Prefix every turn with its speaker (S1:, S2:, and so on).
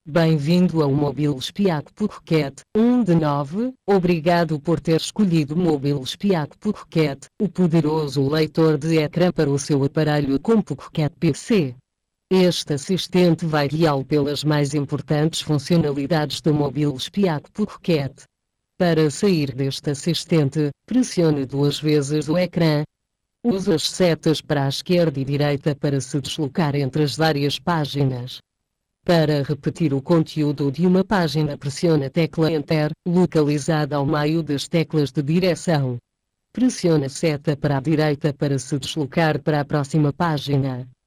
S1: Bem-vindo ao Mobile Spiac Pocket 1 de 9. Obrigado por ter escolhido Mobile Spiac Pocket, o poderoso leitor de ecrã para o seu aparelho com Pocket PC. Este assistente vai guiá-lo pelas mais importantes funcionalidades do Mobile Spiac Pocket. Para sair deste assistente, pressione duas vezes o ecrã. Use as setas para a esquerda e direita para se deslocar entre as várias páginas. Para repetir o conteúdo de uma página, pressione a tecla Enter, localizada ao meio das teclas de direção. Pressione a seta para a direita para se deslocar para a próxima página.